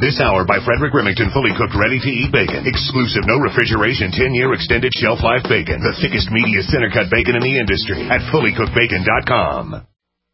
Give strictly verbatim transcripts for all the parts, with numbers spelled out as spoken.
This hour by Frederick Remington, fully cooked, ready-to-eat bacon. Exclusive, no refrigeration, ten-year extended shelf life bacon. The thickest, meatiest, center-cut bacon in the industry at fully cooked bacon dot com.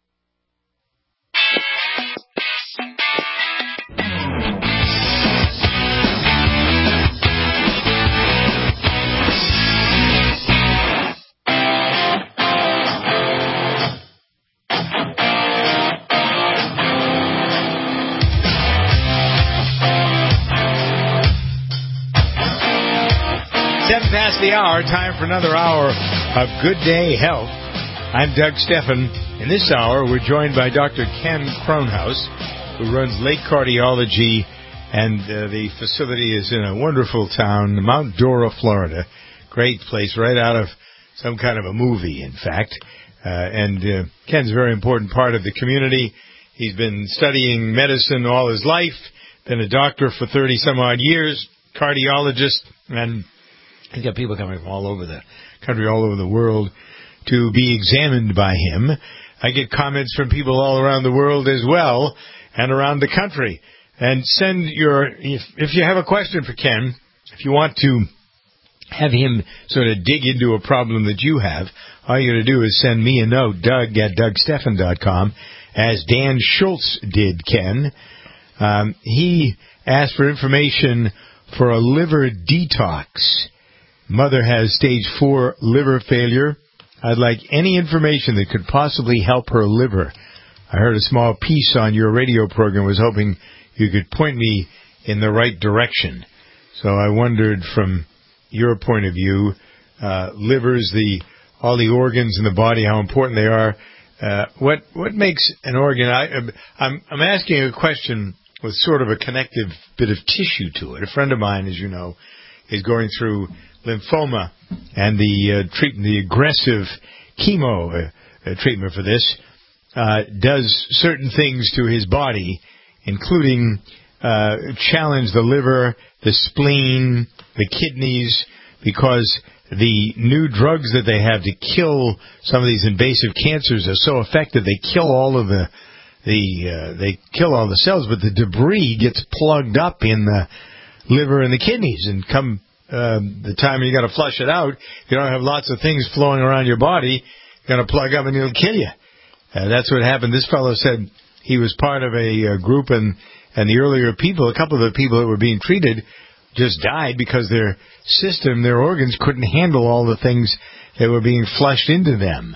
Seven past the hour, time for another hour of Good Day Health. I'm Doug Steffen. In this hour, we're joined by Doctor Ken Kronhaus, who runs Lake Cardiology, and uh, the facility is in a wonderful town, Mount Dora, Florida. Great place, right out of some kind of a movie, in fact. Uh, and uh, Ken's a very important part of the community. He's been studying medicine all his life, been a doctor for thirty-some-odd years, cardiologist, and he's got people coming from all over the country, all over the world, to be examined by him. I get comments from people all around the world as well, and around the country. And send your, if, if you have a question for Ken, if you want to have him sort of dig into a problem that you have, all you got to do is send me a note, Doug at Doug Steffen dot com, as Dan Schultz did, Ken. Um, he asked for information for a liver detox. Mother has stage four liver failure. I'd like any information that could possibly help her liver. I heard a small piece on your radio program, was hoping you could point me in the right direction. So I wondered, from your point of view, uh, livers, the all the organs in the body, how important they are. Uh, what what makes an organ? I, I'm I'm asking a question with sort of a connective bit of tissue to it. A friend of mine, as you know, is going through lymphoma, and the uh, treatment, the aggressive chemo uh, uh, treatment for this, uh, does certain things to his body, including uh, challenge the liver, the spleen, the kidneys, because the new drugs that they have to kill some of these invasive cancers are so effective. They kill all of the the uh, they kill all the cells, but the debris gets plugged up in the liver and the kidneys, and come Um, the time you got to flush it out, you don't have lots of things flowing around your body, you're going to plug up and it'll kill you. Uh, that's what happened. This fellow said he was part of a uh, group, and, and the earlier people, a couple of the people that were being treated just died because their system, their organs couldn't handle all the things that were being flushed into them.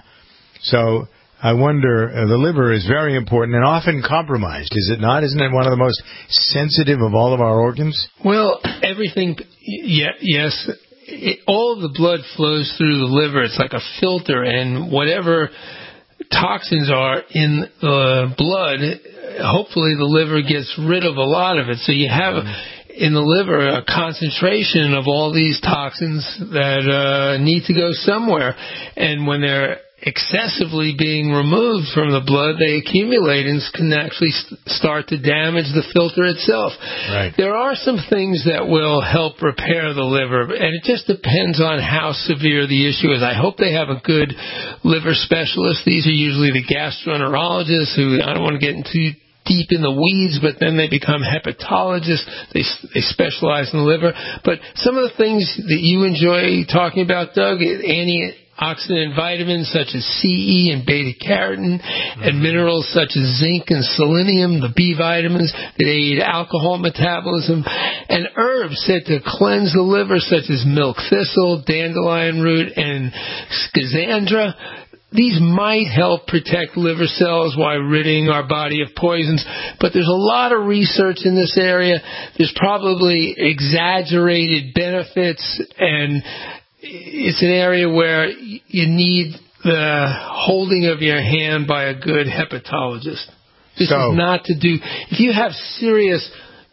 So I wonder, uh, the liver is very important and often compromised, is it not? Isn't it one of the most sensitive of all of our organs? Well, everything, yeah, yes. It, all of the blood flows through the liver. It's like a filter, and whatever toxins are in the blood, hopefully the liver gets rid of a lot of it. So you have in the liver a concentration of all these toxins that uh, need to go somewhere. And when they're excessively being removed from the blood, they accumulate and can actually st- start to damage the filter itself. Right. There are some things that will help repair the liver, and it just depends on how severe the issue is. I hope they have a good liver specialist. These are usually the gastroenterologists, who, I don't want to get into deep in the weeds, but then they become hepatologists. They they specialize in the liver. But some of the things that you enjoy talking about, Doug, anti oxidant vitamins such as C E and beta-carotene, mm-hmm. and minerals such as zinc and selenium, the B vitamins that aid alcohol metabolism, and herbs said to cleanse the liver such as milk thistle, dandelion root, and schizandra. These might help protect liver cells while ridding our body of poisons, but there's a lot of research in this area. There's probably exaggerated benefits, and it's an area where you need the holding of your hand by a good hepatologist. This so, is not to do... If you have serious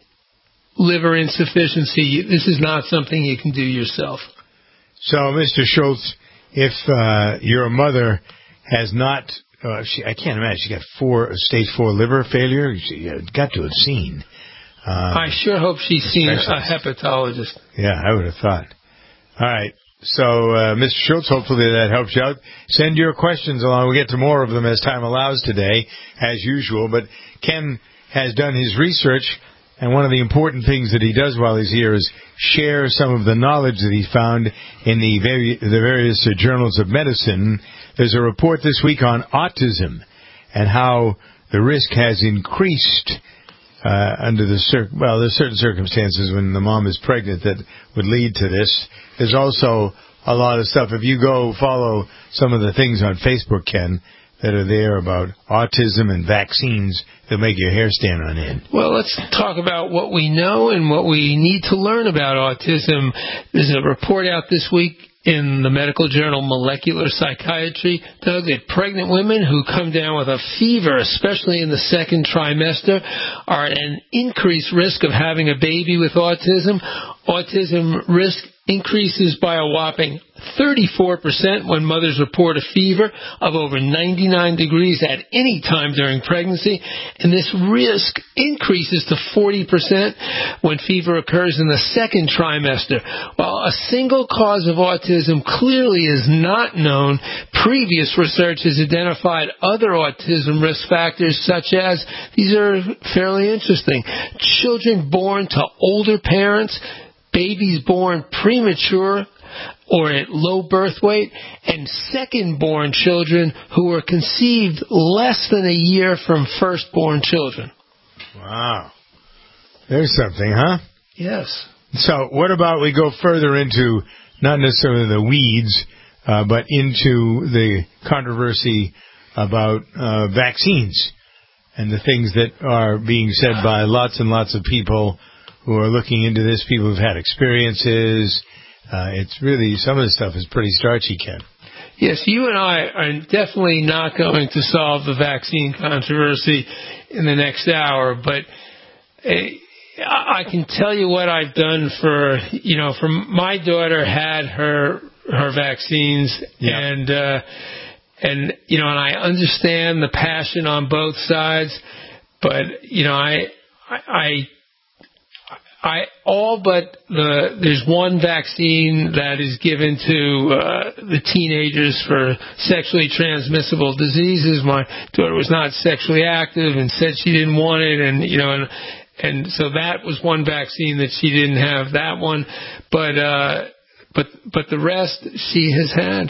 liver insufficiency, this is not something you can do yourself. So, Mister Schultz, if uh, your mother has not... Uh, she, I can't imagine. She got four stage four liver failure. She uh, got to have seen. Uh, I sure hope she's seen a hepatologist. Yeah, I would have thought. All right. So, uh, Mister Schultz, hopefully that helps you out. Send your questions along. We'll get to more of them as time allows today, as usual. But Ken has done his research And one of the important things that he does while he's here is share some of the knowledge that he's found in the, vari- the various uh, journals of medicine. There's a report this week on autism and how the risk has increased uh, under the cir- well, there's certain circumstances when the mom is pregnant that would lead to this. There's also a lot of stuff. If you go follow some of the things on Facebook, Ken, that are there about autism and vaccines that make your hair stand on end. Well, let's talk about what we know and what we need to learn about autism. There's a report out this week in the medical journal Molecular Psychiatry, Doug, that pregnant women who come down with a fever, especially in the second trimester, are at an increased risk of having a baby with autism. Autism risk increases by a whopping thirty-four percent when mothers report a fever of over ninety-nine degrees at any time during pregnancy, and this risk increases to forty percent when fever occurs in the second trimester. While a single cause of autism clearly is not known, previous research has identified other autism risk factors such as, these are fairly interesting, children born to older parents, babies born premature or at low birth weight, and second-born children who were conceived less than a year from first-born children. Wow. There's something, huh? Yes. So what about we go further into not necessarily the weeds, uh, but into the controversy about uh, vaccines and the things that are being said by lots and lots of people who are looking into this, people who've had experiences. Uh, it's really, some of the stuff is pretty starchy, Ken. Yes, you and I are definitely not going to solve the vaccine controversy in the next hour, but uh, I can tell you what I've done for, you know, for my daughter had her her vaccines, yep. and uh, and you know, and I understand the passion on both sides, but you know, I I. I all but the there's one vaccine that is given to uh, the teenagers for sexually transmissible diseases. My daughter was not sexually active and said she didn't want it, and you know, and and so that was one vaccine that she didn't have. That one, but uh, but but the rest she has had.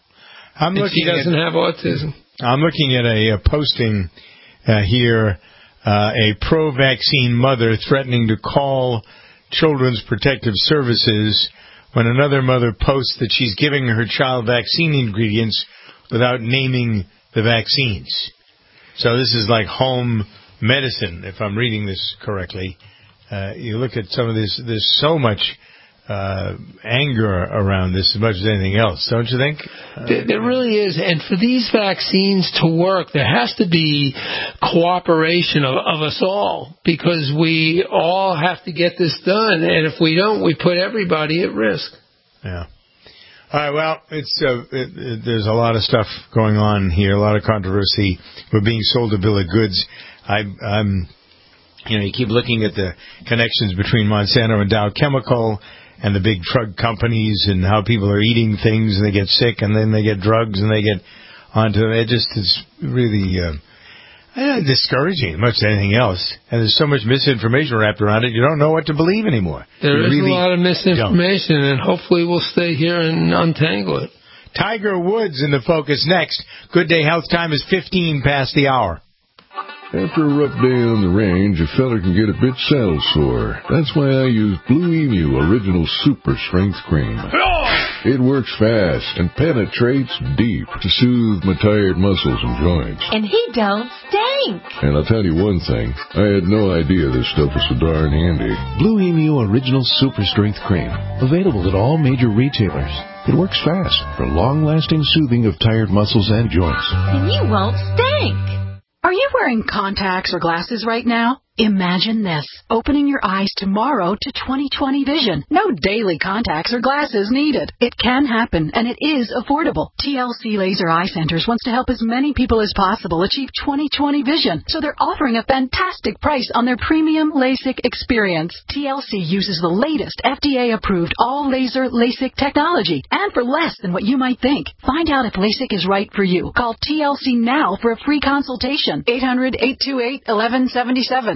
I'm and she doesn't at, have autism. I'm looking at a, a posting uh, here. Uh, a pro-vaccine mother threatening to call Children's Protective Services when another mother posts that she's giving her child vaccine ingredients without naming the vaccines. So this is like home medicine, if I'm reading this correctly. Uh, you look at some of this, there's so much uh, anger around this as much as anything else, don't you think? Uh, there, there really is, and for these vaccines to work, there has to be cooperation of, of us all, because we all have to get this done, and if we don't, we put everybody at risk. Yeah. All right, well, it's uh, it, it, there's a lot of stuff going on here, a lot of controversy. We're being sold a bill of goods. I, I'm, you know, you keep looking at the connections between Monsanto and Dow Chemical and the big drug companies and how people are eating things and they get sick and then they get drugs and they get onto it. It just is really uh, uh, discouraging as much as anything else. And there's so much misinformation wrapped around it, you don't know what to believe anymore. There you is really a lot of misinformation, don't. And hopefully we'll stay here and untangle it. Tiger Woods in the focus next. Good Day Health time is fifteen past the hour. After a rough day on the range, a fella can get a bit saddle sore. That's why I use Blue Emu Original Super Strength Cream. It works fast and penetrates deep to soothe my tired muscles and joints. And he don't stink. And I'll tell you one thing, I had no idea this stuff was so darn handy. Blue Emu Original Super Strength Cream. Available at all major retailers. It works fast for long-lasting soothing of tired muscles and joints. And you won't stink. Are you wearing contacts or glasses right now? Imagine this, opening your eyes tomorrow to twenty twenty vision. No daily contacts or glasses needed. It can happen, and it is affordable. T L C Laser Eye Centers wants to help as many people as possible achieve twenty twenty vision, so they're offering a fantastic price on their premium LASIK experience. T L C uses the latest F D A-approved all-laser LASIK technology, and for less than what you might think. Find out if LASIK is right for you. Call T L C now for a free consultation. eight hundred, eight two eight, one one seven seven.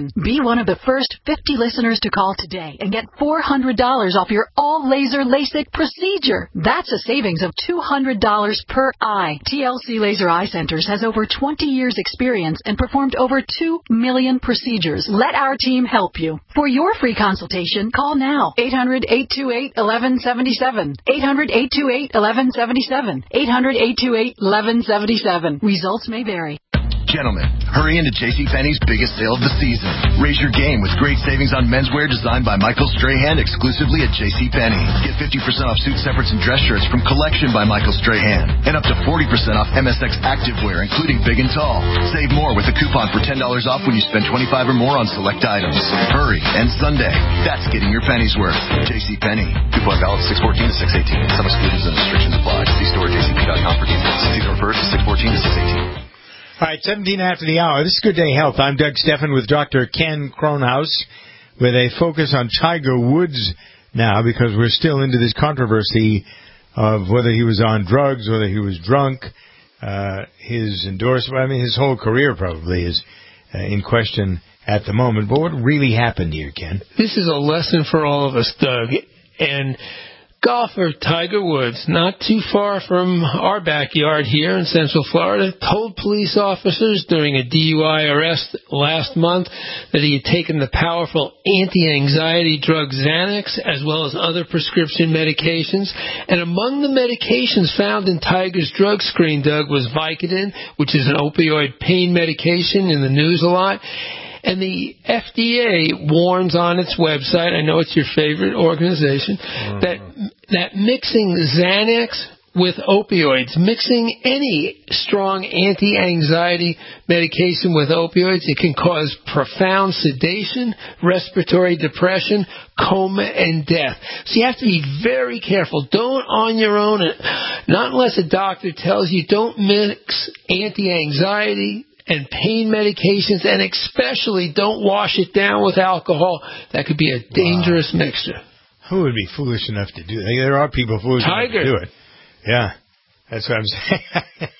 Ken. Be one of the first fifty listeners to call today and get four hundred dollars off your all-laser LASIK procedure. That's a savings of two hundred dollars per eye. T L C Laser Eye Centers has over twenty years experience and performed over two million procedures. Let our team help you. For your free consultation, call now. eight hundred, eight two eight, one one seven seven. eight hundred, eight two eight, one one seven seven. eight hundred, eight two eight, one one seven seven. Results may vary. Gentlemen, hurry into JCPenney's biggest sale of the season. Raise your game with great savings on menswear designed by Michael Strahan exclusively at JCPenney. Get fifty percent off suit separates and dress shirts from Collection by Michael Strahan. And up to forty percent off M S X activewear, including big and tall. Save more with a coupon for ten dollars off when you spend twenty-five dollars or more on select items. Hurry, and Sunday. That's getting your pennies worth. JCPenney. Coupon valid six fourteen to six eighteen. Some exclusions and restrictions apply. See store at J C P dot com for details. See the refers to six fourteen to six eighteen. All right, seventeen after the hour. This is Good Day Health. I'm Doug Steffen with Doctor Ken Kronhaus with a focus on Tiger Woods now because we're still into this controversy of whether he was on drugs, whether he was drunk, uh, his endorsement. I mean, his whole career probably is uh, in question at the moment. But what really happened here, Ken? This is a lesson for all of us, Doug. And golfer Tiger Woods, not too far from our backyard here in Central Florida, told police officers during a D U I arrest last month that he had taken the powerful anti-anxiety drug Xanax as well as other prescription medications. And among the medications found in Tiger's drug screen, Doug, was Vicodin, which is an opioid pain medication in the news a lot. And the F D A warns on its website, I know it's your favorite organization, mm-hmm. that that mixing Xanax with opioids, mixing any strong anti-anxiety medication with opioids, it can cause profound sedation, respiratory depression, coma, and death. So you have to be very careful. Don't on your own, not unless a doctor tells you, don't mix anti-anxiety and pain medications, and especially don't wash it down with alcohol. That could be a dangerous wow. mixture. Who would be foolish enough to do that? There are people foolish Tiger. enough to do it. Yeah, that's what I'm saying.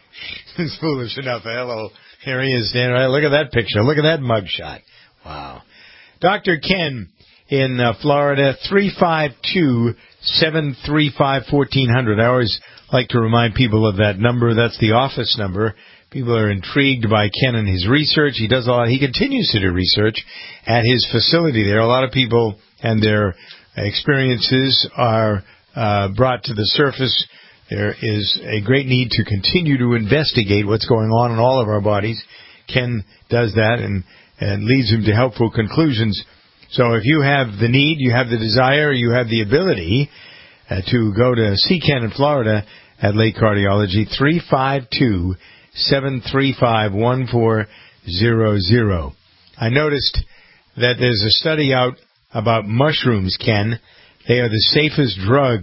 He's foolish enough. Hello, here he is standing right. Look at that picture. Look at that mugshot. Wow. Doctor Ken in uh, Florida, three five two, seven three five, one four zero zero. I always like to remind people of that number. That's the office number. People are intrigued by Ken and his research. He does a lot. He continues to do research at his facility there. A lot of people and their experiences are uh, brought to the surface. There is a great need to continue to investigate what's going on in all of our bodies. Ken does that and, and leads him to helpful conclusions. So if you have the need, you have the desire, you have the ability uh, to go to see Ken in Florida at Lake Cardiology, three five two, seven three five, one four zero zero. I noticed that there's a study out about mushrooms, Ken. They are the safest drug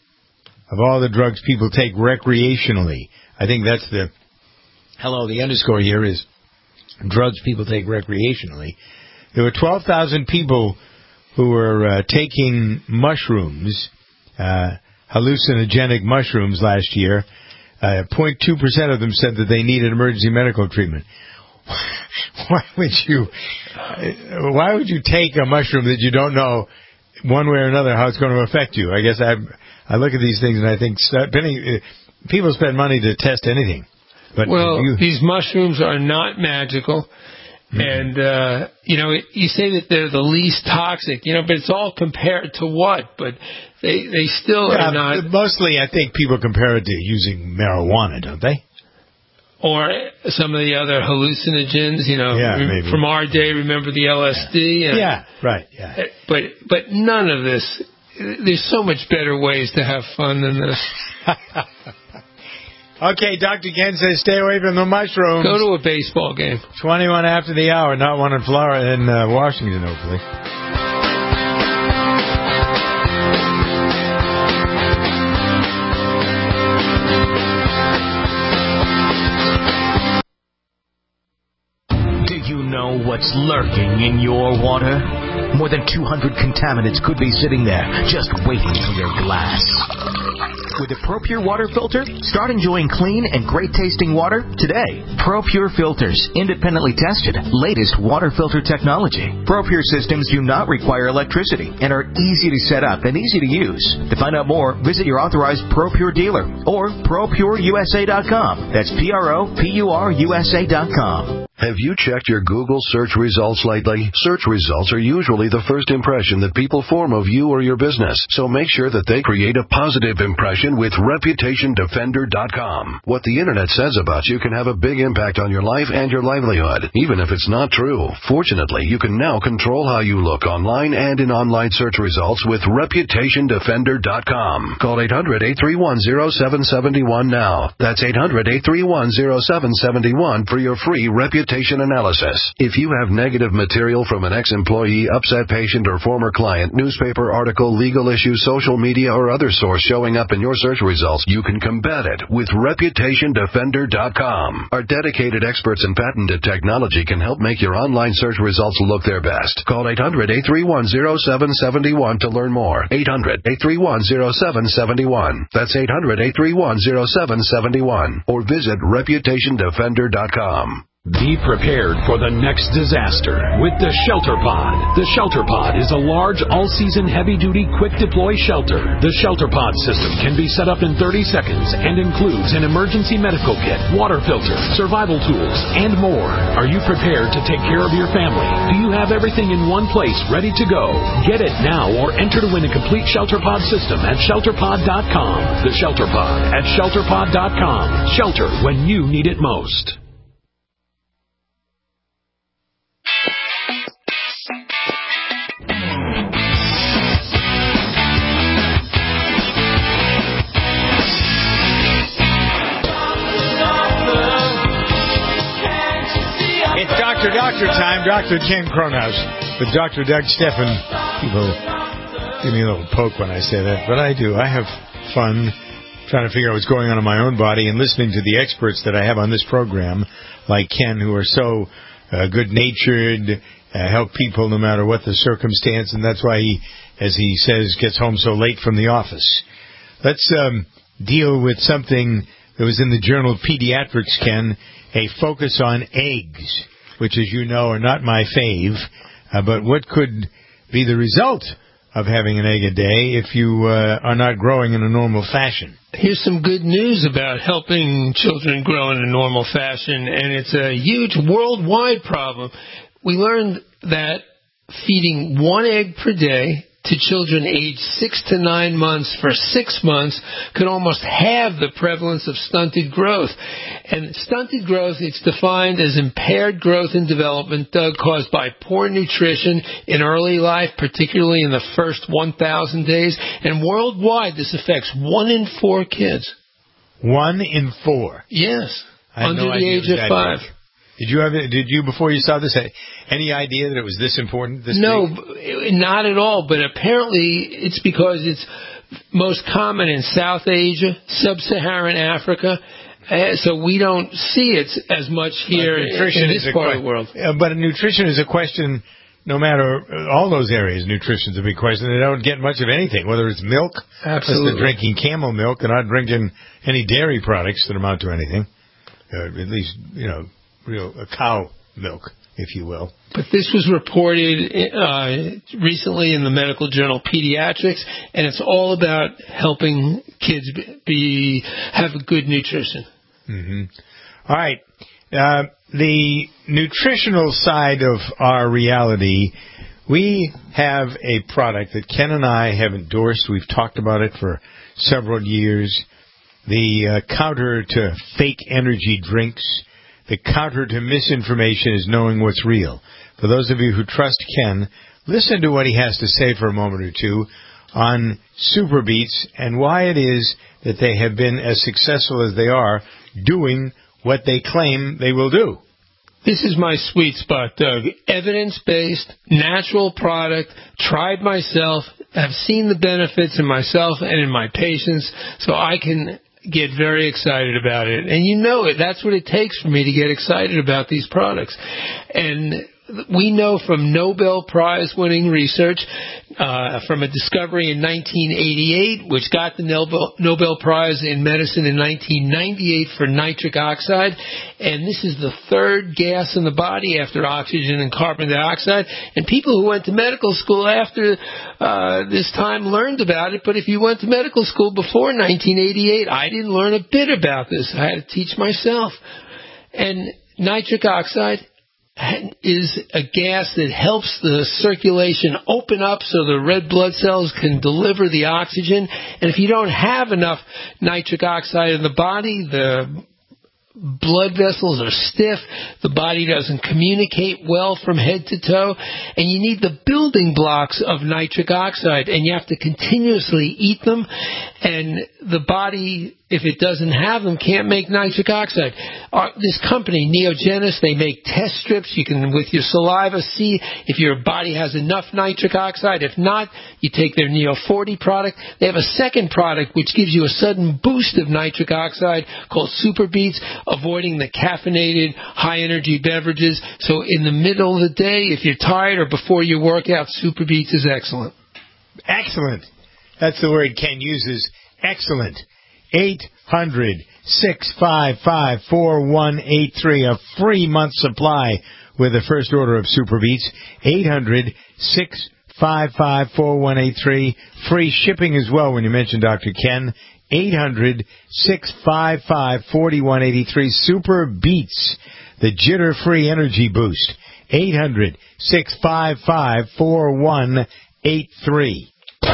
of all the drugs people take recreationally. I think that's the, hello, the underscore here is drugs people take recreationally. There were twelve thousand people who were uh, taking mushrooms, uh, hallucinogenic mushrooms last year. Uh, zero point two percent of them said that they needed emergency medical treatment. Why would you? Why would you take a mushroom that you don't know one way or another how it's going to affect you? I guess I I look at these things and I think people spend money to test anything. But well, you, these mushrooms are not magical. Mm-hmm. And, uh, you know, you say that they're the least toxic, you know, but it's all compared to what? But they they still yeah, are not. Mostly, I think people compare it to using marijuana, don't they? Or some of the other hallucinogens, you know, yeah, re- from our day, remember the L S D? Yeah, and, yeah right, yeah. But, but none of this, there's so much better ways to have fun than this. Okay, Doctor Ken says stay away from the mushrooms. Go to a baseball game. twenty-one after the hour, not one in Florida, in uh, Washington, hopefully. Do you know what's lurking in your water? More than two hundred contaminants could be sitting there, just waiting for your glass. With the ProPure water filter, start enjoying clean and great-tasting water today. ProPure filters, independently tested, latest water filter technology. ProPure systems do not require electricity and are easy to set up and easy to use. To find out more, visit your authorized ProPure dealer or pro pure u s a dot com. That's P R O P U R U S A dot com. Have you checked your Google search results lately? Search results are usually the first impression that people form of you or your business, so make sure that they create a positive impression with reputation defender dot com. What the Internet says about you can have a big impact on your life and your livelihood, even if it's not true. Fortunately, you can now control how you look online and in online search results with reputation defender dot com. Call eight hundred, eight three one, zero seven seven one now. That's eight hundred, eight three one, zero seven seven one for your free reputation analysis. If you have negative material from an ex-employee, upset patient, or former client, newspaper article, legal issue, social media, or other source showing up in your search results, you can combat it with reputation defender dot com. Our dedicated experts in patented technology can help make your online search results look their best. Call eight hundred, eight three one, zero seven seven one to learn more. eight hundred, eight three one, zero seven seven one. That's eight hundred, eight three one, zero seven seven one. Or visit reputation defender dot com. Be prepared for the next disaster with the Shelter Pod. The Shelter Pod is a large, all-season, heavy-duty, quick-deploy shelter. The Shelter Pod system can be set up in thirty seconds and includes an emergency medical kit, water filter, survival tools, and more. Are you prepared to take care of your family? Do you have everything in one place ready to go? Get it now or enter to win a complete Shelter Pod system at shelter pod dot com. The Shelter Pod at shelter pod dot com. Shelter when you need it most. Doctor Doctor time, Doctor Ken Cronhouse with Doctor Doug Steffen. People give me a little poke when I say that, but I do. I have fun trying to figure out what's going on in my own body and listening to the experts that I have on this program, like Ken, who are so uh, good-natured, uh, help people no matter what the circumstance, and that's why he, as he says, gets home so late from the office. Let's um, deal with something that was in the Journal of Pediatrics, Ken, a focus on eggs, which, as you know, are not my fave, uh, but what could be the result of having an egg a day if you uh, are not growing in a normal fashion? Here's some good news about helping children grow in a normal fashion, and it's a huge worldwide problem. We learned that feeding one egg per day to children aged six to nine months for six months could almost halve the prevalence of stunted growth. And stunted growth, it's defined as impaired growth and development, Doug, caused by poor nutrition in early life, particularly in the first one thousand days. And worldwide, this affects one in four kids. One in four? Yes, I under no the idea age of five. Big. Did you have? Did you before you saw this? Any idea that it was this important? This no, big? Not at all. But apparently, it's because it's most common in South Asia, Sub-Saharan Africa. Uh, so we don't see it as much here in this part que- of the world. Uh, but nutrition is a question. No matter all those areas, nutrition is a big question. They don't get much of anything, whether it's milk, absolutely, they're drinking camel milk and not drinking any dairy products that amount to anything. Uh, at least, you know. Real a cow milk, if you will. But this was reported uh, recently in the medical journal Pediatrics, and it's all about helping kids be have a good nutrition. Mm-hmm. All right. Uh, the nutritional side of our reality, we have a product that Ken and I have endorsed. We've talked about it for several years. The uh, counter to fake energy drinks. The counter to misinformation is knowing what's real. For those of you who trust Ken, listen to what he has to say for a moment or two on Super Beets and why it is that they have been as successful as they are doing what they claim they will do. This is my sweet spot, Doug. Evidence-based, natural product, tried myself, have seen the benefits in myself and in my patients, so I can get very excited about it. And you know it. That's what it takes for me to get excited about these products. And we know from Nobel Prize-winning research, uh, from a discovery in nineteen eighty-eight, which got the Nobel, Nobel Prize in Medicine in nineteen ninety-eight for nitric oxide, and this is the third gas in the body after oxygen and carbon dioxide. And people who went to medical school after uh, this time learned about it, but if you went to medical school before nineteen eighty-eight, I didn't learn a bit about this. I had to teach myself. And nitric oxide is a gas that helps the circulation open up so the red blood cells can deliver the oxygen. And if you don't have enough nitric oxide in the body, the blood vessels are stiff, the body doesn't communicate well from head to toe, and you need the building blocks of nitric oxide, and you have to continuously eat them, and the body, if it doesn't have them, can't make nitric oxide. Uh, this company, Neogenis, they make test strips. You can, with your saliva, see if your body has enough nitric oxide. If not, you take their Neo forty product. They have a second product which gives you a sudden boost of nitric oxide called Super Beats, avoiding the caffeinated, high-energy beverages. So in the middle of the day, if you're tired or before your workout, Super Beats is excellent. Excellent. That's the word Ken uses. Excellent. eight hundred, six five five, four one eight three, a free month supply with the first order of Super Beats. eight hundred, six five five, four one eight three. Free shipping as well when you mention Doctor Ken. eight hundred, six five five, four one eight three. Super Beats, the jitter-free energy boost. eight hundred, six five five, four one eight three.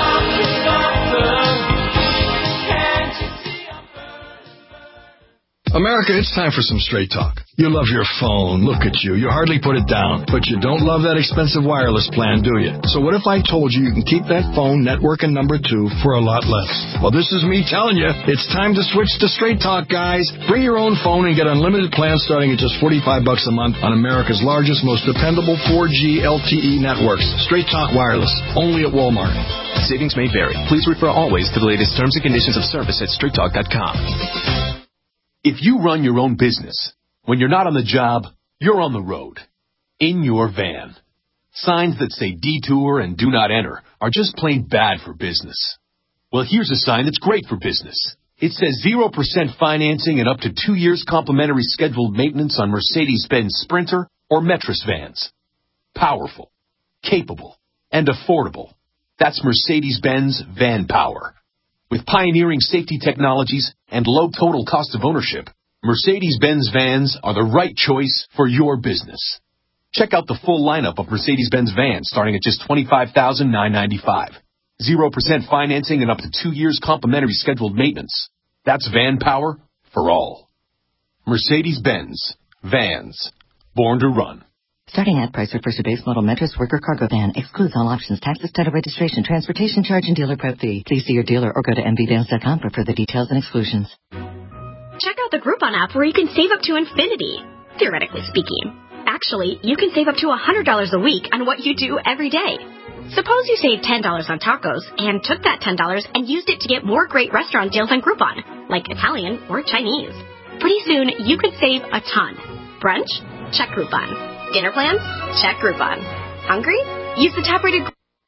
America, it's time for some straight talk. You love your phone. Look at you. You hardly put it down. But you don't love that expensive wireless plan, do you? So what if I told you you can keep that phone network and number two for a lot less? Well, this is me telling you, it's time to switch to Straight Talk, guys. Bring your own phone and get unlimited plans starting at just forty-five bucks a month on America's largest, most dependable four G L T E networks. Straight Talk Wireless. Only at Walmart. Savings may vary. Please refer always to the latest terms and conditions of service at straight talk dot com. If you run your own business, when you're not on the job, you're on the road. In your van. Signs that say detour and do not enter are just plain bad for business. Well, here's a sign that's great for business. It says zero percent financing and up to two years complimentary scheduled maintenance on Mercedes-Benz Sprinter or Metris vans. Powerful, capable, and affordable. That's Mercedes-Benz Van Power. With pioneering safety technologies and low total cost of ownership, Mercedes-Benz vans are the right choice for your business. Check out the full lineup of Mercedes-Benz vans starting at just twenty-five thousand nine hundred ninety-five dollars. zero percent financing and up to two years complimentary scheduled maintenance. That's van power for all. Mercedes-Benz Vans. Born to run. Starting ad price refers to base model Metris worker cargo van. Excludes all options, taxes, title registration, transportation charge, and dealer prep fee. Please see your dealer or go to m b vans dot com for further details and exclusions. Check out the Groupon app where you can save up to infinity, theoretically speaking. Actually, you can save up to one hundred dollars a week on what you do every day. Suppose you saved ten dollars on tacos and took that ten dollars and used it to get more great restaurant deals on Groupon, like Italian or Chinese. Pretty soon, you could save a ton. Brunch? Check Groupon. Dinner plans? Check Groupon. Hungry? Use the top-rated...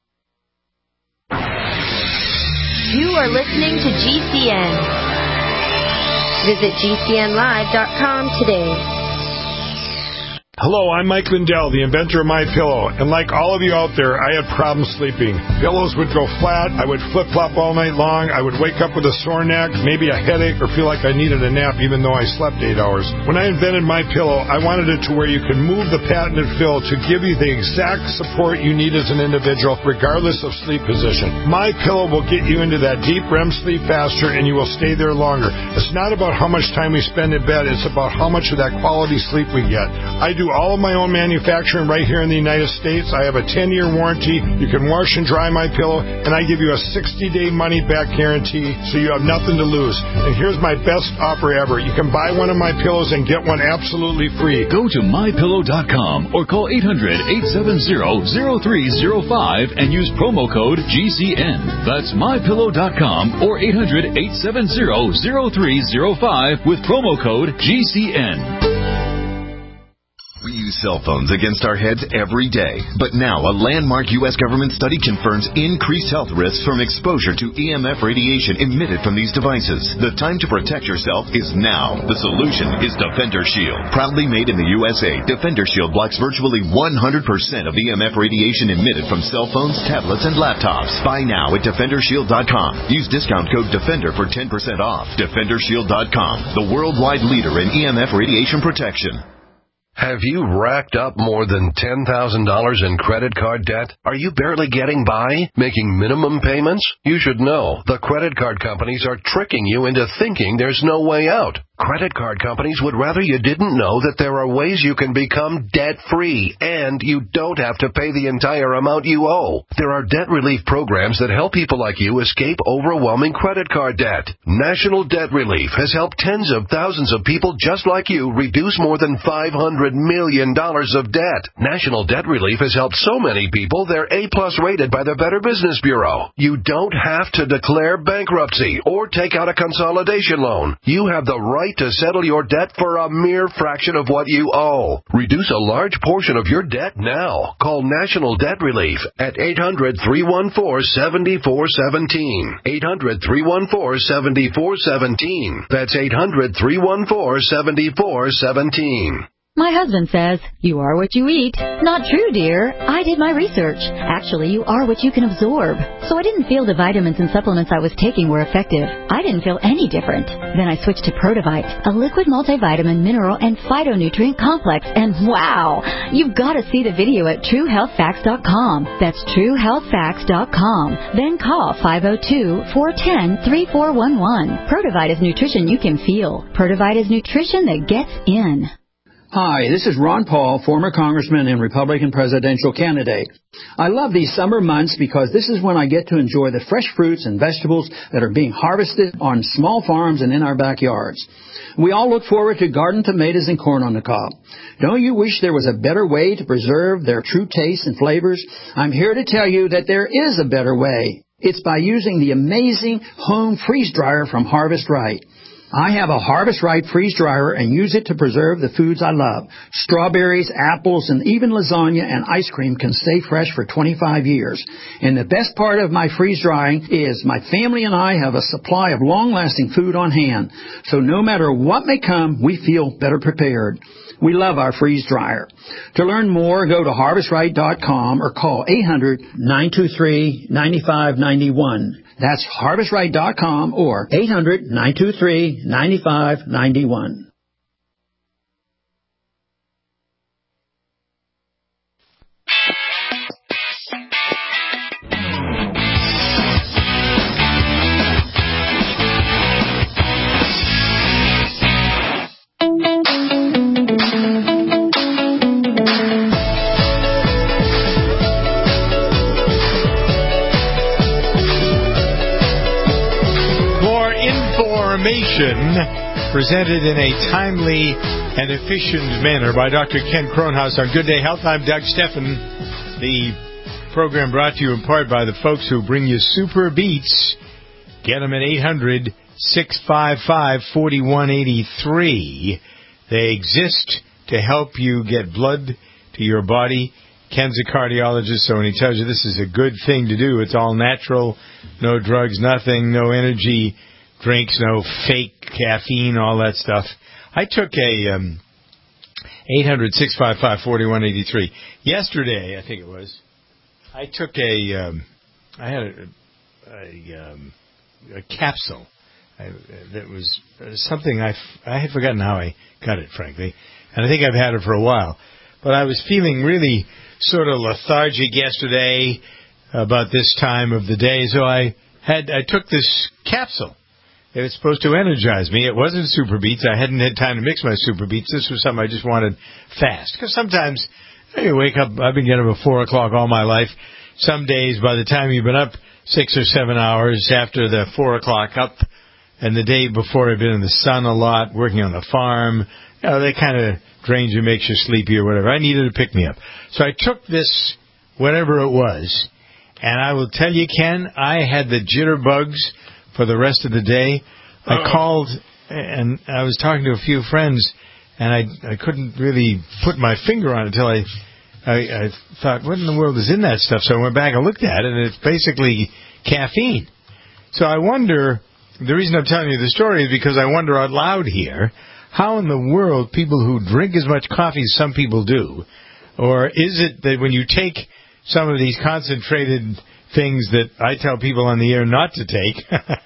You are listening to G C N. Visit G C N live dot com today. Hello, I'm Mike Lindell, the inventor of MyPillow, and like all of you out there, I had problems sleeping. Pillows would go flat, I would flip-flop all night long, I would wake up with a sore neck, maybe a headache, or feel like I needed a nap even though I slept eight hours. When I invented MyPillow, I wanted it to where you can move the patented fill to give you the exact support you need as an individual, regardless of sleep position. MyPillow will get you into that deep R E M sleep faster, and you will stay there longer. It's not about how much time we spend in bed, it's about how much of that quality sleep we get. I do all of my own manufacturing right here in the United States. I have a ten-year warranty. You can wash and dry my pillow, and I give you a sixty-day money-back guarantee, so you have nothing to lose. And here's my best offer ever. You can buy one of my pillows and get one absolutely free. Go to my pillow dot com or call eight hundred, eight seven zero, zero three zero five and use promo code G C N. That's my pillow dot com or eight hundred, eight seven zero, zero three zero five with promo code G C N. We use use cell phones against our heads every day. But now, a landmark U S government study confirms increased health risks from exposure to E M F radiation emitted from these devices. The time to protect yourself is now. The solution is Defender Shield. Proudly made in the U S A, Defender Shield blocks virtually one hundred percent of E M F radiation emitted from cell phones, tablets, and laptops. Buy now at Defender Shield dot com. Use discount code DEFENDER for ten percent off. Defender Shield dot com, the worldwide leader in E M F radiation protection. Have you racked up more than ten thousand dollars in credit card debt? Are you barely getting by, making minimum payments? You should know the credit card companies are tricking you into thinking there's no way out. Credit card companies would rather you didn't know that there are ways you can become debt-free, and you don't have to pay the entire amount you owe. There are debt relief programs that help people like you escape overwhelming credit card debt. National Debt Relief has helped tens of thousands of people just like you reduce more than five hundred million dollars of debt. National Debt Relief has helped so many people they're A-plus rated by the Better Business Bureau. You don't have to declare bankruptcy or take out a consolidation loan. You have the right to settle your debt for a mere fraction of what you owe. Reduce a large portion of your debt now. Call National Debt Relief at eight hundred, three one four, seven four one seven. eight hundred, three one four, seven four one seven. That's eight hundred, three one four, seven four one seven. My husband says, you are what you eat. Not true, dear. I did my research. Actually, you are what you can absorb. So I didn't feel the vitamins and supplements I was taking were effective. I didn't feel any different. Then I switched to Protovite, a liquid multivitamin, mineral, and phytonutrient complex. And wow, you've got to see the video at true health facts dot com. That's true health facts dot com. Then call five oh two, four one zero, three four one one. Protovite is nutrition you can feel. Protovite is nutrition that gets in. Hi, this is Ron Paul, former congressman and Republican presidential candidate. I love these summer months because this is when I get to enjoy the fresh fruits and vegetables that are being harvested on small farms and in our backyards. We all look forward to garden tomatoes and corn on the cob. Don't you wish there was a better way to preserve their true taste and flavors? I'm here to tell you that there is a better way. It's by using the amazing home freeze dryer from Harvest Right. I have a Harvest Right freeze dryer and use it to preserve the foods I love. Strawberries, apples, and even lasagna and ice cream can stay fresh for twenty-five years. And the best part of my freeze drying is my family and I have a supply of long-lasting food on hand. So no matter what may come, we feel better prepared. We love our freeze dryer. To learn more, go to harvest right dot com or call eight hundred, nine two three, nine five nine one. That's harvest right dot com or eight hundred, nine two three, nine five nine one. Presented in a timely and efficient manner by Doctor Ken Kronhaus on Good Day Health. I'm Doug Steffen. The program brought to you in part by the folks who bring you Super Beats. Get them at eight hundred, six five five, four one eight three. They exist to help you get blood to your body. Ken's a cardiologist, so when he tells you this is a good thing to do, it's all natural, no drugs, nothing, no energy drinks, no fake caffeine, all that stuff. I took a um, eight hundred, six five five, four one eight three. Yesterday, I think it was, I took a, um, I had a, a, um, a capsule. I, that was something I, I had forgotten how I got it, frankly. And I think I've had it for a while. But I was feeling really sort of lethargic yesterday about this time of the day, so I had I took this capsule. It was supposed to energize me. It wasn't Super Beats. I hadn't had time to mix my Super Beats. This was something I just wanted fast. Because sometimes you wake up, I've been getting up at four o'clock all my life. Some days, by the time you've been up six or seven hours after the four o'clock up, and the day before I've been in the sun a lot, working on the farm, you know, that kind of drains you, makes you sleepy or whatever. I needed to pick me up. So I took this, whatever it was, and I will tell you, Ken, I had the jitterbugs for the rest of the day. I Uh-oh. called, and I was talking to a few friends, and I I couldn't really put my finger on it until I, I I thought, what in the world is in that stuff? So I went back and looked at it, and it's basically caffeine. So I wonder, the reason I'm telling you the story is because I wonder out loud here, how in the world people who drink as much coffee as some people do, or is it that when you take some of these concentrated things that I tell people on the air not to take,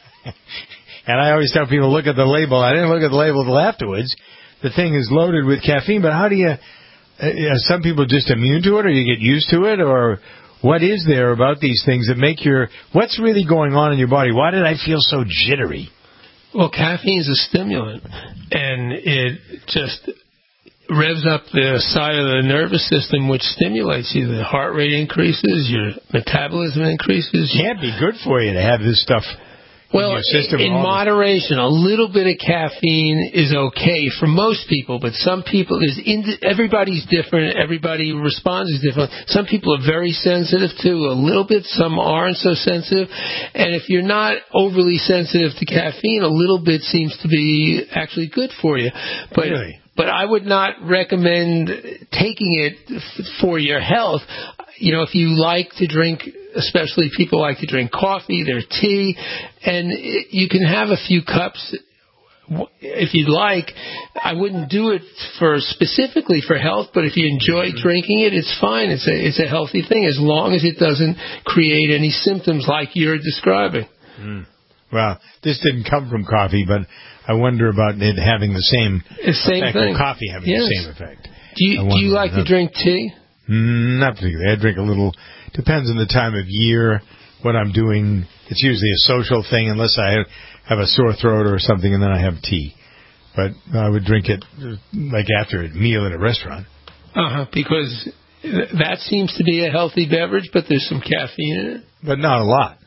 and I always tell people, look at the label. I didn't look at the label until afterwards. The thing is loaded with caffeine, but how do you, are some people just immune to it, or you get used to it, or what is there about these things that make your, what's really going on in your body? Why did I feel so jittery? Well, caffeine is a stimulant, and it just revs up the side of the nervous system, which stimulates you. The heart rate increases, your metabolism increases. It can't be good for you to have this stuff well, in your system. In moderation, a little bit of caffeine is okay for most people, but some people, is everybody's different. Everybody responds is different. Some people are very sensitive to a little bit. Some aren't so sensitive. And if you're not overly sensitive to caffeine, a little bit seems to be actually good for you. But really? But I would not recommend taking it for your health. You know, if you like to drink, especially people like to drink coffee, their tea, and you can have a few cups if you'd like. I wouldn't do it for specifically for health, but if you enjoy drinking it, it's fine. It's a, it's a healthy thing as long as it doesn't create any symptoms like you're describing. Mm. Well, this didn't come from coffee, but I wonder about it having the same, the same effect, thing. or coffee having yes. the same effect. Do you, do you like to drink tea? Not particularly. I drink a little. Depends on the time of year, what I'm doing. It's usually a social thing, unless I have a sore throat or something, and then I have tea. But I would drink it like after a meal at a restaurant. Uh-huh, because that seems to be a healthy beverage, but there's some caffeine in it. But not a lot.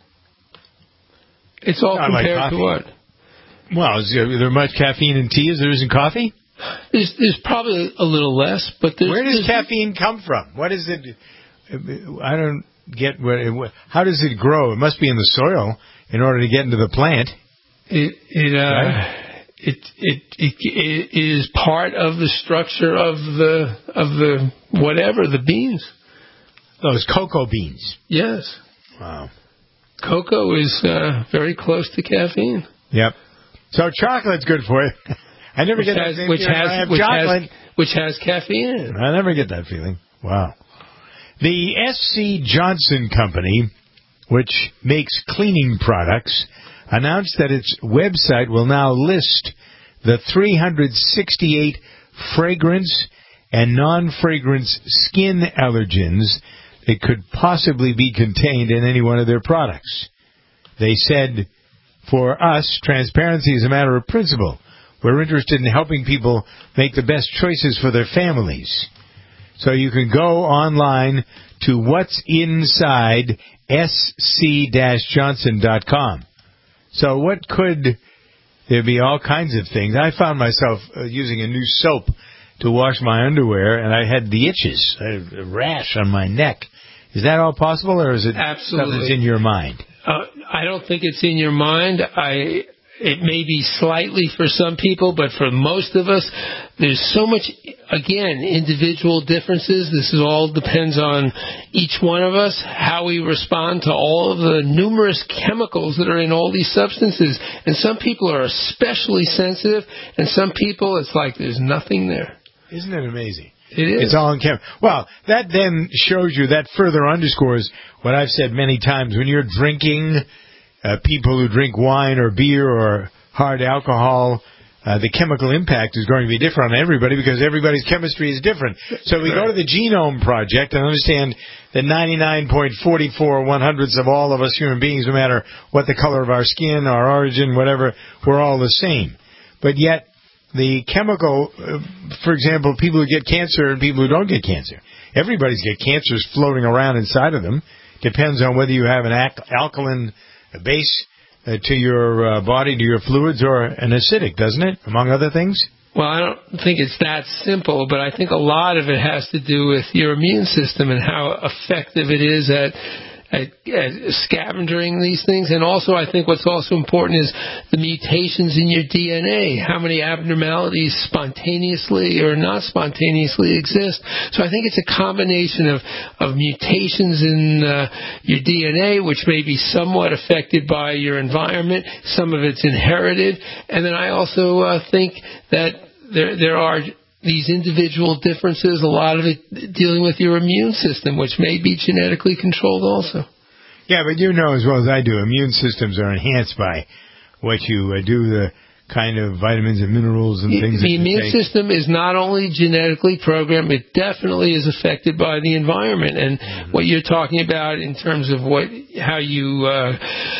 It's all not compared like to what? Well, is there much caffeine in tea as there is in coffee? There's, there's probably a little less, but there's... Where does there's, caffeine come from? What is it? I don't get what it... How does it grow? It must be in the soil in order to get into the plant. It it uh, right? it, it it it is part of the structure of the of the whatever the beans. Those cocoa beans. Yes. Wow. Cocoa is uh, very close to caffeine. Yep. So chocolate's good for you. I never which get has, that which feeling. has I have which chocolate. has which has caffeine in it. I never get that feeling. Wow. The S C Johnson Company, which makes cleaning products, announced that its website will now list the three hundred sixty-eight fragrance and non-fragrance skin allergens that could possibly be contained in any one of their products. They said, for us, transparency is a matter of principle. We're interested in helping people make the best choices for their families. So you can go online to what's inside S C Johnson dot com. So what could there be? All kinds of things. I found myself uh, using a new soap to wash my underwear, and I had the itches, I had a rash on my neck. Is that all possible, or is it Absolutely. stuff that's in your mind? Uh, I don't think it's in your mind. I it may be slightly for some people, but for most of us, there's so much, again, individual differences. This is all depends on each one of us, how we respond to all of the numerous chemicals that are in all these substances. And some people are especially sensitive, and some people, it's like there's nothing there. Isn't it amazing? It is. It's all in chemicals. Well, that then shows you, that further underscores what I've said many times. When you're drinking, uh, people who drink wine or beer or hard alcohol, uh, the chemical impact is going to be different on everybody because everybody's chemistry is different. So we go to the Genome Project and understand that ninety-nine point four four one hundredths of all of us human beings, no matter what the color of our skin, our origin, whatever, we're all the same. But yet, the chemical, uh, for example, people who get cancer and people who don't get cancer. Everybody's got cancers floating around inside of them. Depends on whether you have an al- alkaline base uh, to your uh, body, to your fluids, or an acidic, doesn't it, among other things? Well, I don't think it's that simple, but I think a lot of it has to do with your immune system and how effective it is at at, at scavenging these things. And also, I think what's also important is the mutations in your D N A, how many abnormalities spontaneously or not spontaneously exist. So I think it's a combination of, of mutations in uh, your D N A, which may be somewhat affected by your environment. Some of it's inherited. And then I also uh, think that there there are these individual differences, a lot of it dealing with your immune system, which may be genetically controlled also. Yeah, but you know as well as I do, immune systems are enhanced by what you uh, do, the kind of vitamins and minerals and things. The that immune you take. system is not only genetically programmed, it definitely is affected by the environment. And mm-hmm. what you're talking about in terms of what how you uh,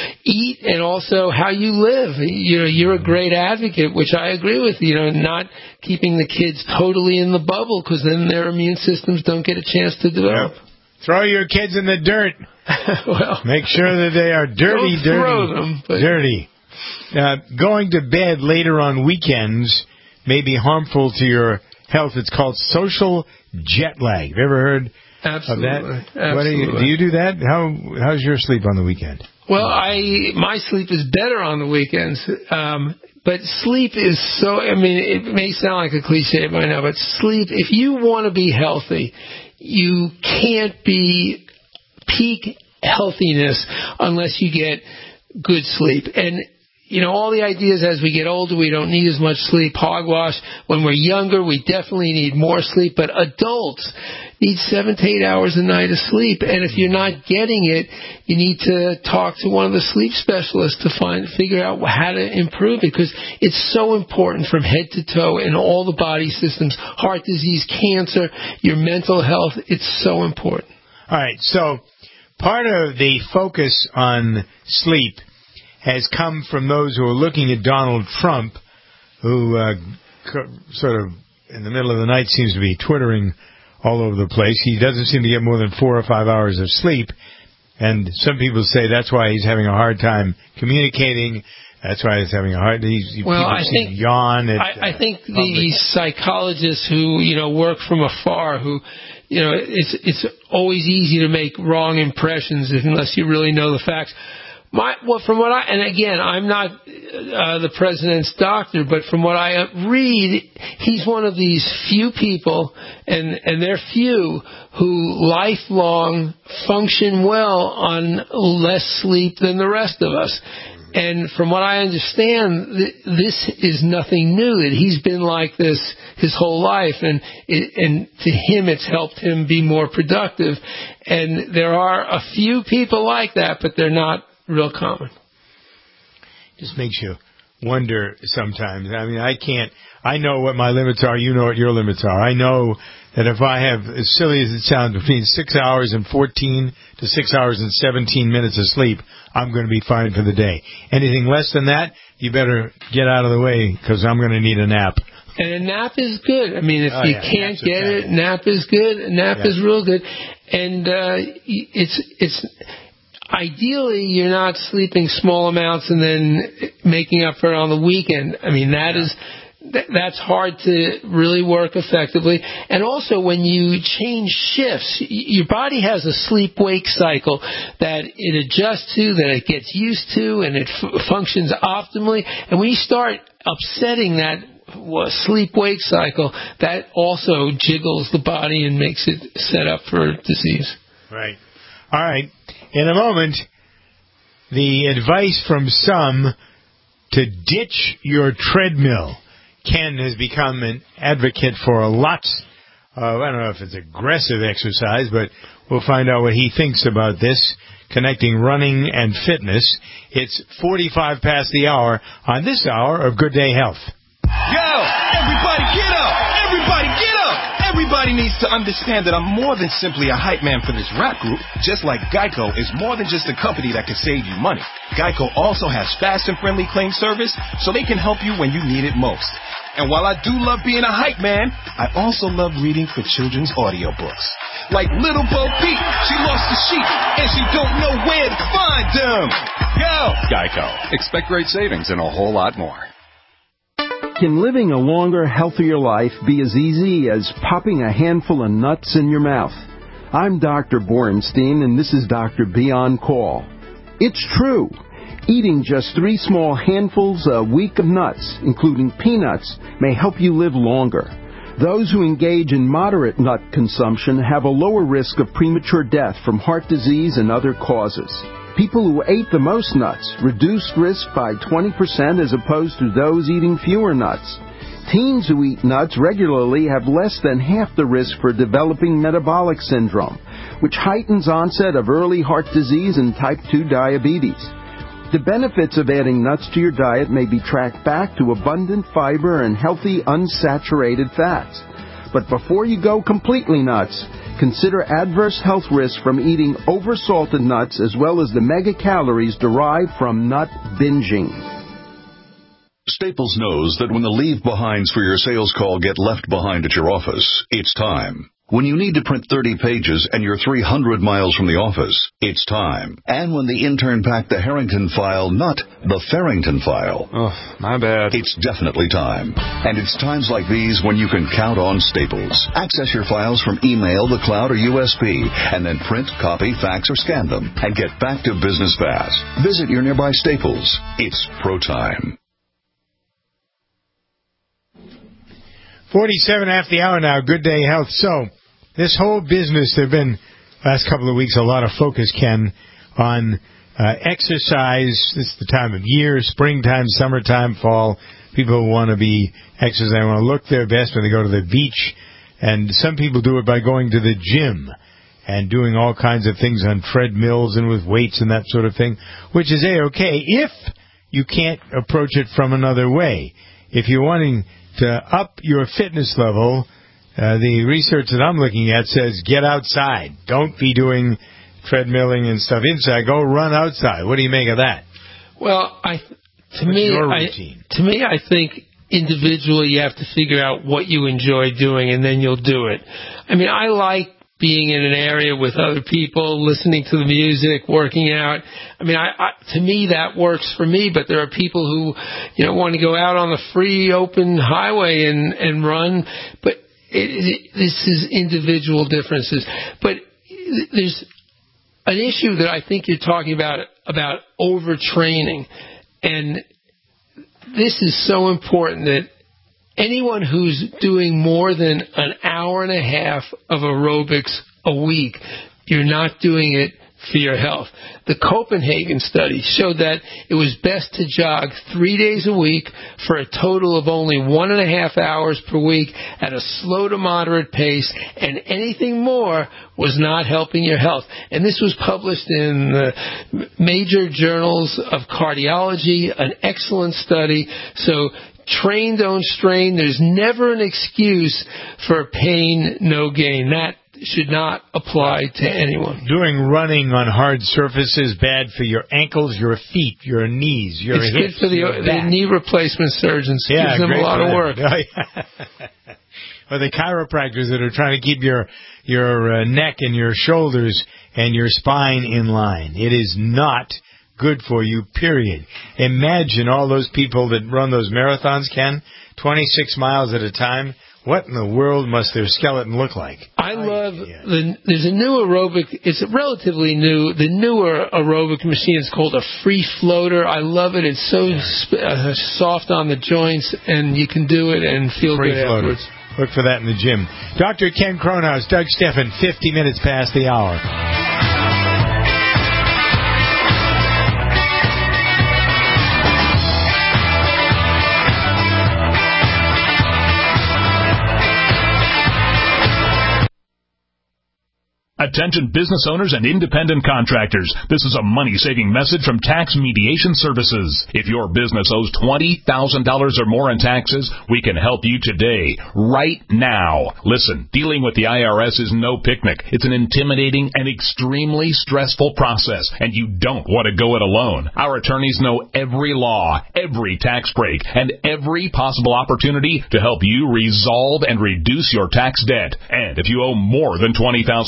eat and also how you live. You know, you're a great advocate, which I agree with. You know, not keeping the kids totally in the bubble, because then their immune systems don't get a chance to develop. Yep. Throw your kids in the dirt. Well, make sure that they are dirty, don't dirty, throw them, but dirty. Uh, going to bed later on weekends may be harmful to your health. It's called social jet lag. Have you ever heard Absolutely. of that? Absolutely. What do you, do you do that? How How's your sleep on the weekend? Well, I my sleep is better on the weekends. Um, but sleep is so, I mean, it may sound like a cliche by now, but sleep, if you want to be healthy, you can't be peak healthiness unless you get good sleep. And you know, all the ideas as we get older, we don't need as much sleep. Hogwash. When we're younger, we definitely need more sleep. But adults need seven to eight hours a night of sleep. And if you're not getting it, you need to talk to one of the sleep specialists to find, figure out how to improve it. Because it's so important from head to toe in all the body systems. Heart disease, cancer, your mental health. It's so important. All right. So part of the focus on sleep has come from those who are looking at Donald Trump, who uh, co- sort of in the middle of the night seems to be twittering all over the place. He doesn't seem to get more than four or five hours of sleep, and some people say that's why he's having a hard time communicating. That's why he's having a hard. He's, well, I think yawn. At, I, I think uh, the psychologists who you know work from afar, who you know, it's it's always easy to make wrong impressions unless you really know the facts. My, well, from what I, and again, I'm not uh, the president's doctor, but from what I read, he's one of these few people, and, and they're few, who lifelong function well on less sleep than the rest of us. And from what I understand, th- this is nothing new. That he's been like this his whole life, and it, and to him, it's helped him be more productive. And there are a few people like that, but they're not real common. Just makes you wonder sometimes. I mean, I can't, I know what my limits are, you know what your limits are. I know that if I have, as silly as it sounds, between six hours and fourteen to six hours and seventeen minutes of sleep, I'm going to be fine for the day. Anything less than that, you better get out of the way, because I'm going to need a nap. And a nap is good. I mean, if oh, you yeah, can't get it, nap is good. A nap yeah. is real good. And uh, it's it's... Ideally, you're not sleeping small amounts and then making up for it on the weekend. I mean, that is th- that's hard to really work effectively. And also, when you change shifts, y- your body has a sleep-wake cycle that it adjusts to, that it gets used to, and it f- functions optimally. And when you start upsetting that sleep-wake cycle, that also jiggles the body and makes it set up for disease. Right. All right. In a moment, the advice from some to ditch your treadmill. Ken has become an advocate for lots of, I don't know if it's aggressive exercise, but we'll find out what he thinks about this, connecting running and fitness. It's forty-five past the hour on this hour of Good Day Health. Yo, everybody get up! Everybody get up! Everybody needs to understand that I'm more than simply a hype man for this rap group, just like Geico is more than just a company that can save you money. Geico also has fast and friendly claim service, so they can help you when you need it most. And while I do love being a hype man, I also love reading for children's audiobooks. Like Little Bo Peep, she lost the sheep, and she don't know where to find them. Go! Geico. Expect great savings and a whole lot more. Can living a longer, healthier life be as easy as popping a handful of nuts in your mouth? I'm Doctor Borenstein, and this is Doctor B on Call. It's true. Eating just three small handfuls a week of nuts, including peanuts, may help you live longer. Those who engage in moderate nut consumption have a lower risk of premature death from heart disease and other causes. People who ate the most nuts reduced risk by twenty percent as opposed to those eating fewer nuts. Teens who eat nuts regularly have less than half the risk for developing metabolic syndrome, which heightens onset of early heart disease and type two diabetes. The benefits of adding nuts to your diet may be tracked back to abundant fiber and healthy unsaturated fats. But before you go completely nuts, consider adverse health risks from eating oversalted nuts as well as the megacalories derived from nut binging. Staples knows that when the leave-behinds for your sales call get left behind at your office, it's time. When you need to print thirty pages and you're three hundred miles from the office, it's time. And when the intern packed the Harrington file, not the Farrington file. Oh, my bad. It's definitely time. And it's times like these when you can count on Staples. Access your files from email, the cloud, or U S B, and then print, copy, fax, or scan them, and get back to business fast. Visit your nearby Staples. It's pro time. forty-seven after the hour now. Good Day Health. So, this whole business, there have been, last couple of weeks, a lot of focus, Ken, on uh, exercise. This is the time of year, springtime, summertime, fall. People want to be exercising, want to look their best when they go to the beach. And some people do it by going to the gym and doing all kinds of things on treadmills and with weights and that sort of thing, which is A-okay if you can't approach it from another way. If you're wanting to up your fitness level, uh, the research that I'm looking at says get outside. Don't be doing treadmilling and stuff inside. Go run outside. What do you make of that? Well, I to What's me, your I, routine? to me, I think individually you have to figure out what you enjoy doing, and then you'll do it. I mean, I like being in an area with other people, listening to the music, working out. I mean, I, I, to me, that works for me, but there are people who, you know, want to go out on the free, open highway and, and run, but it, it, this is individual differences. But there's an issue that I think you're talking about, about overtraining, and this is so important that anyone who's doing more than an hour and a half of aerobics a week, you're not doing it for your health. The Copenhagen study showed that it was best to jog three days a week for a total of only one and a half hours per week at a slow to moderate pace, and anything more was not helping your health. And this was published in the major journals of cardiology, an excellent study. So train, don't strain. There's never an excuse for pain, no gain. That should not apply to anyone. Doing running on hard surfaces bad for your ankles, your feet, your knees, your it's hips. It's good for the, the knee replacement surgeons. It Yeah, gives them a lot of work. Oh, yeah. Or the chiropractors that are trying to keep your your uh, neck and your shoulders and your spine in line. It is not good for you, period. Imagine all those people that run those marathons, Ken, twenty-six miles at a time. What in the world must their skeleton look like? I love the. There's a new aerobic. It's relatively new. The newer aerobic machine is called a free floater. I love it. It's so sp- uh, soft on the joints, and you can do it and feel Free good floater. afterwards. Look for that in the gym. Doctor Ken Cronhaus, Doug Steffen, fifty minutes past the hour. Attention business owners and independent contractors. This is a money-saving message from Tax Mediation Services. If your business owes twenty thousand dollars or more in taxes, we can help you today, right now. Listen, dealing with the I R S is no picnic. It's an intimidating and extremely stressful process, and you don't want to go it alone. Our attorneys know every law, every tax break, and every possible opportunity to help you resolve and reduce your tax debt. And if you owe more than twenty thousand dollars,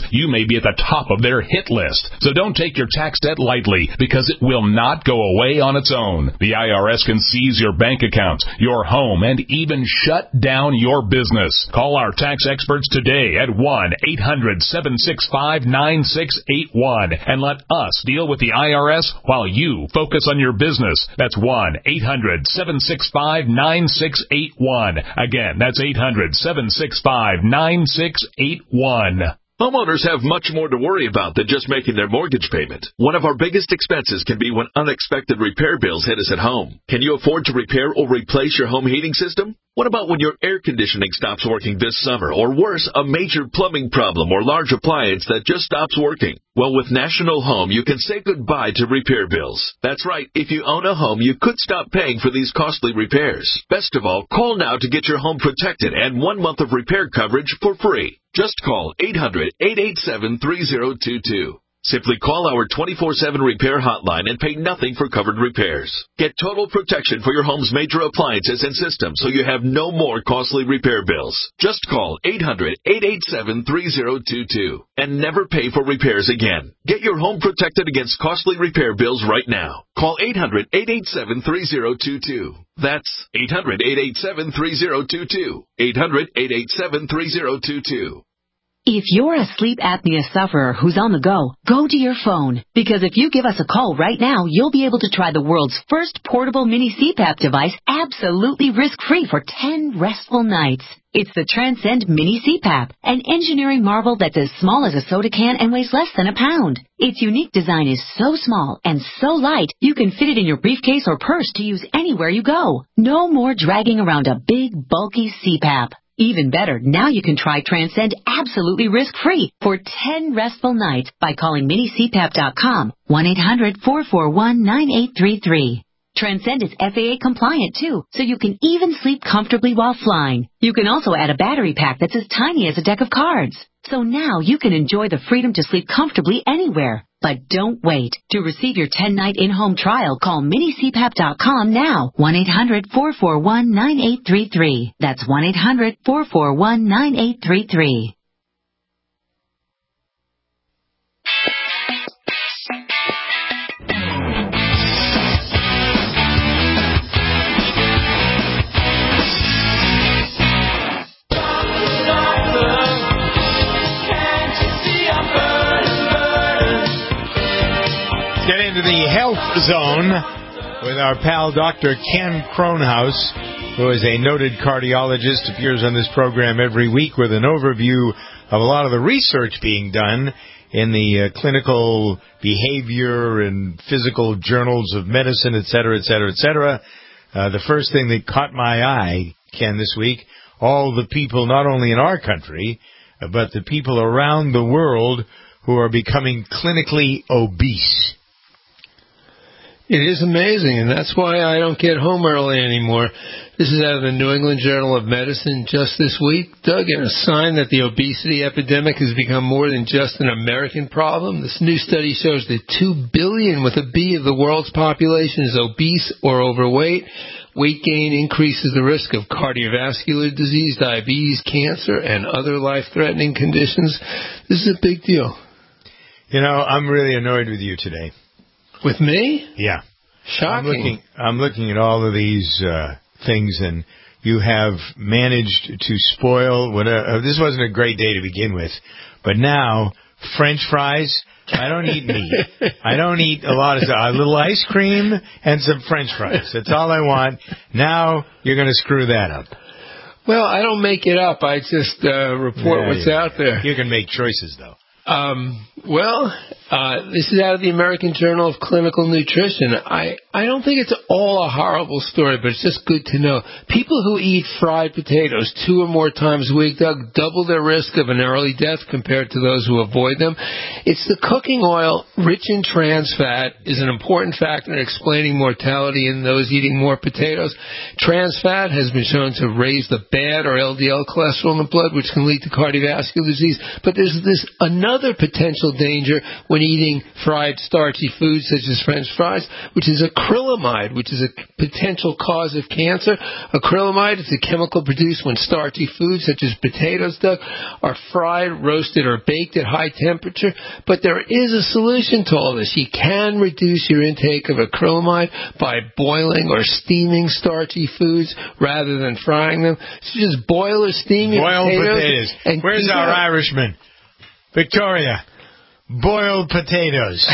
you may be at the top of their hit list. So don't take your tax debt lightly, because it will not go away on its own. The I R S can seize your bank accounts, your home, and even shut down your business. Call our tax experts today at one eight hundred seven six five nine six eight one and let us deal with the I R S while you focus on your business. That's one eight hundred seven six five nine six eight one. Again, that's eight hundred seven six five nine six eight one. Homeowners have much more to worry about than just making their mortgage payment. One of our biggest expenses can be when unexpected repair bills hit us at home. Can you afford to repair or replace your home heating system? What about when your air conditioning stops working this summer? Or worse, a major plumbing problem or large appliance that just stops working? Well, with National Home, you can say goodbye to repair bills. That's right. If you own a home, you could stop paying for these costly repairs. Best of all, call now to get your home protected and one month of repair coverage for free. Just call eight hundred eight eight seven three zero two two. Simply call our twenty-four seven repair hotline and pay nothing for covered repairs. Get total protection for your home's major appliances and systems so you have no more costly repair bills. Just call eight hundred eight eight seven three zero two two and never pay for repairs again. Get your home protected against costly repair bills right now. Call eight hundred eight eight seven three zero two two. That's eight hundred eight eight seven three zero two two. eight hundred eight eight seven three zero two two. If you're a sleep apnea sufferer who's on the go, go to your phone. Because if you give us a call right now, you'll be able to try the world's first portable mini C PAP device absolutely risk-free for ten restful nights. It's the Transcend Mini C PAP, an engineering marvel that's as small as a soda can and weighs less than a pound. Its unique design is so small and so light, you can fit it in your briefcase or purse to use anywhere you go. No more dragging around a big, bulky C PAP. Even better, now you can try Transcend absolutely risk-free for ten restful nights by calling mini c pap dot com, one eight hundred four four one nine eight three three. Transcend is F A A compliant too, so you can even sleep comfortably while flying. You can also add a battery pack that's as tiny as a deck of cards. So now you can enjoy the freedom to sleep comfortably anywhere. But don't wait. To receive your ten-night in-home trial, call mini c pap dot com now, one eight hundred four four one nine eight three three. That's one eight hundred four four one nine eight three three. Get into the health zone with our pal Doctor Ken Kronhaus, who is a noted cardiologist, appears on this program every week with an overview of a lot of the research being done in the uh, clinical behavior and physical journals of medicine, et cetera, et cetera, et cetera. Uh, the first thing that caught my eye, Ken, this week, all the people not only in our country, but the people around the world who are becoming clinically obese. It is amazing, and that's why I don't get home early anymore. This is out of the New England Journal of Medicine just this week, Doug, and a sign that the obesity epidemic has become more than just an American problem. This new study shows that two billion with a B of the world's population is obese or overweight. Weight gain increases the risk of cardiovascular disease, diabetes, cancer, and other life-threatening conditions. This is a big deal. You know, I'm really annoyed with you today. With me? Yeah. Shocking. I'm looking, I'm looking at all of these uh, things, and you have managed to spoil whatever. This wasn't a great day to begin with, but now French fries. I don't eat meat. I don't eat a lot of stuff. A little ice cream and some French fries. That's all I want. Now you're going to screw that up. Well, I don't make it up. I just uh, report yeah, what's yeah. out there. You can make choices, though. Um, well, uh, this is out of the American Journal of Clinical Nutrition. I, I don't think it's all a horrible story, but it's just good to know. People who eat fried potatoes two or more times a week, Doug, double their risk of an early death compared to those who avoid them. It's the cooking oil, rich in trans fat, is an important factor in explaining mortality in those eating more potatoes. Trans fat has been shown to raise the bad or L D L cholesterol in the blood, which can lead to cardiovascular disease. But there's this another Another potential danger when when eating fried starchy foods such as French fries, which is acrylamide, which is a potential cause of cancer. Acrylamide is a chemical produced when starchy foods such as potatoes, Doug, are fried, roasted, or baked at high temperature. But there is a solution to all this. You can reduce your intake of acrylamide by boiling or steaming starchy foods rather than frying them. So just boil or steam your Boiled potatoes. potatoes. And Where's our that. Irishman? Victoria. Boiled potatoes.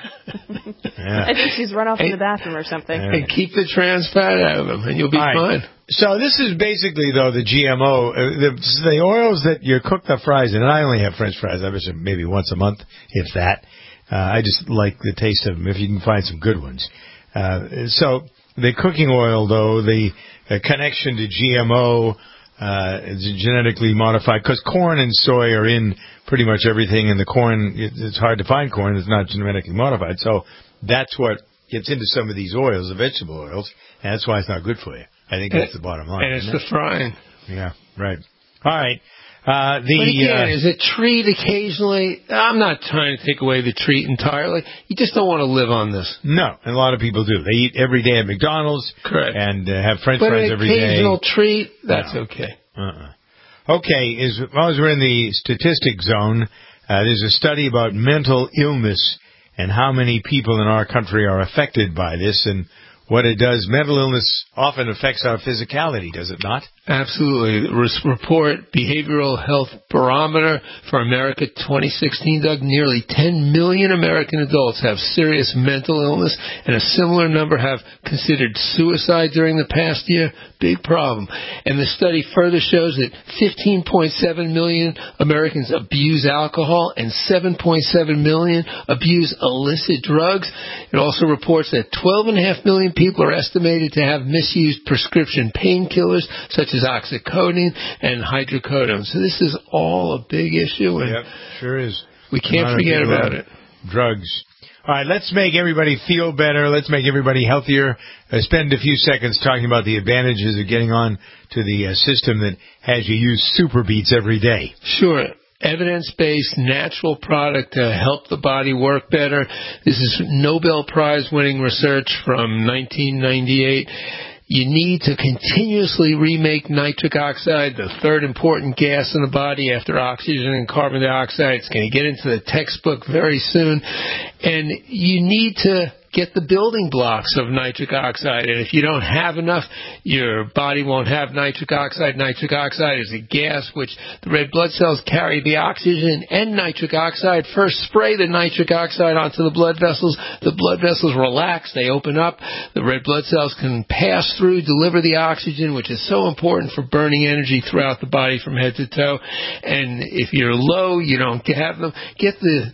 Yeah. I think she's run off in the bathroom or something. Yeah. And keep the trans fat out of them, and you'll be right. fine. So this is basically, though, the G M O. Uh, the, the oils that you cook the fries in, and I only have French fries, I wish maybe once a month, if that. Uh, I just like the taste of them, if you can find some good ones. Uh, so the cooking oil, though, the, the connection to G M O, uh, it's genetically modified, because corn and soy are in pretty much everything, and the corn, it, it's hard to find corn that's not genetically modified. So that's what gets into some of these oils, the vegetable oils, and that's why it's not good for you. I think that's the bottom line. And it's the it? frying. Yeah, right. All right. Uh, the, but again, uh, is a treat occasionally? I'm not trying to take away the treat entirely. You just don't want to live on this. No, and a lot of people do. They eat every day at McDonald's. Correct. And uh, have French but fries an every day. occasional treat, that's no. okay. Uh-uh. Okay, as long as we're in the statistic zone, uh, there's a study about mental illness and how many people in our country are affected by this and what it does. Mental illness often affects our physicality, does it not? Absolutely. The report, Behavioral Health Barometer for America twenty sixteen, Doug, nearly ten million American adults have serious mental illness, and a similar number have considered suicide during the past year. Big problem. And the study further shows that fifteen point seven million Americans abuse alcohol and seven point seven million abuse illicit drugs. It also reports that twelve point five million people are estimated to have misused prescription painkillers such as oxycodone and hydrocodone. So this is all a big issue. And yep, sure is. We can't forget about it. Drugs. All right, let's make everybody feel better. Let's make everybody healthier. Uh, spend a few seconds talking about the advantages of getting on to the uh, system that has you use Super Beets every day. Sure. Evidence-based natural product to help the body work better. This is Nobel Prize winning research from nineteen ninety-eight. You need to continuously remake nitric oxide, the third important gas in the body after oxygen and carbon dioxide. It's going to get into the textbook very soon. And you need to get the building blocks of nitric oxide. And if you don't have enough, your body won't have nitric oxide. Nitric oxide is a gas which the red blood cells carry the oxygen and nitric oxide. First spray the nitric oxide onto the blood vessels. The blood vessels relax. They open up. The red blood cells can pass through, deliver the oxygen, which is so important for burning energy throughout the body from head to toe. And if you're low, you don't have them. Get the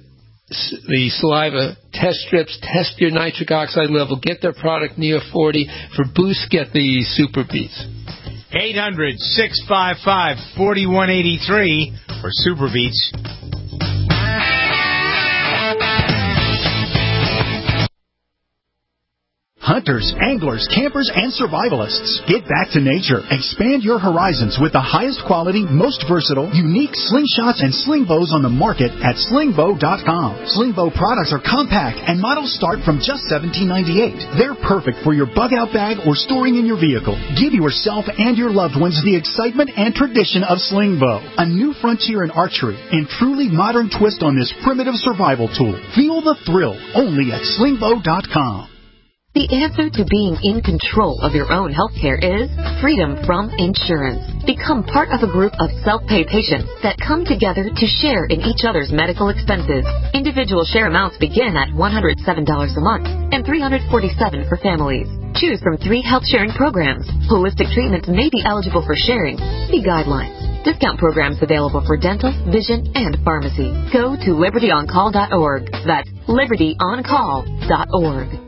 the saliva test strips, test your nitric oxide level, get their product Neo forty. For Boost, get the Super Beets. eight hundred, six five five, four one eight three or Super Beets. Hunters, anglers, campers, and survivalists. Get back to nature. Expand your horizons with the highest quality, most versatile, unique slingshots and sling bows on the market at sling bow dot com. Sling bow products are compact and models start from just seventeen ninety-eight. They're perfect for your bug-out bag or storing in your vehicle. Give yourself and your loved ones the excitement and tradition of sling bow. A new frontier in archery and truly modern twist on this primitive survival tool. Feel the thrill only at sling bow dot com. The answer to being in control of your own health care is freedom from insurance. Become part of a group of self-pay patients that come together to share in each other's medical expenses. Individual share amounts begin at one hundred seven dollars a month and three hundred forty-seven dollars for families. Choose from three health sharing programs. Holistic treatments may be eligible for sharing. See guidelines. Discount programs available for dental, vision, and pharmacy. Go to liberty on call dot org. That's liberty on call dot org.